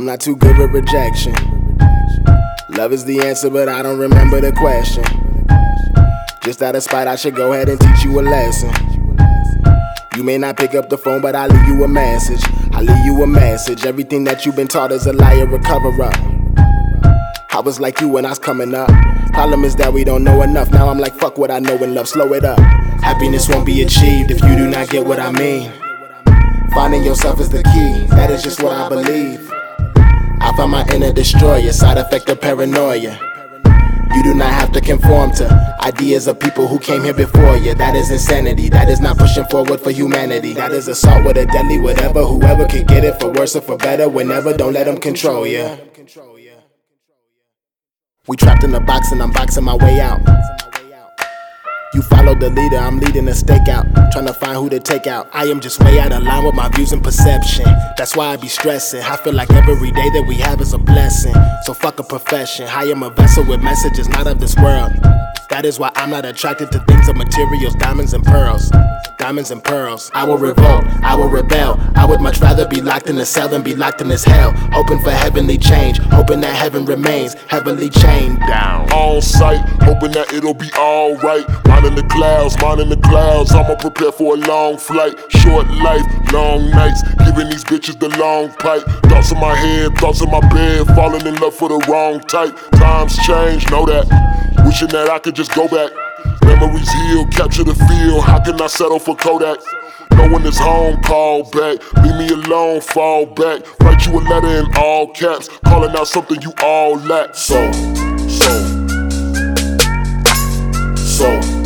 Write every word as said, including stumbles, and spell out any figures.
not too good with rejection. Love is the answer, but I don't remember the question. Just out of spite, I should go ahead and teach you a lesson. You may not pick up the phone, but I'll leave you a message. I'll leave you a message. Everything that you've been taught is a liar, a cover-up. I was like you when I was coming up. Problem is that we don't know enough. Now I'm like, fuck what I know and love, slow it up. Happiness won't be achieved if you do not get what I mean. Finding yourself is the key, that is just what I believe. I find my inner destroyer, side effect of paranoia. You do not have to conform to ideas of people who came here before you. That is insanity, that is not pushing forward for humanity. That is assault with a deadly whatever. Whoever can get it for worse or for better, whenever, don't let them control you. We trapped in a box and I'm boxing my way out. You follow the leader, I'm leading a stakeout, trying to find who to take out. I am just way out of line with my views and perception. That's why I be stressing. I feel like every day that we have is a blessing. So fuck a profession. I am a vessel with messages not of this world. That is why I'm not attracted to things of materials, diamonds and pearls. Diamonds and pearls. I will revolt, I will rebel. I would much rather be locked in a cell than be locked in this hell. Hoping for heavenly change, hoping that heaven remains heavily chained down. On sight, hoping that it'll be alright. Mine in the clouds, mine in the clouds. I'ma prepare for a long flight. Short life, long nights. Giving these bitches the long pipe. Thoughts in my head, thoughts in my bed. Falling in love for the wrong type. Times change, know that. Wishing that I could just go back. Memories heal, capture the feel. How can I settle for Kodak? No one is home, call back. Leave me alone, fall back. Write you a letter in all caps, calling out something you all lack. So, so, so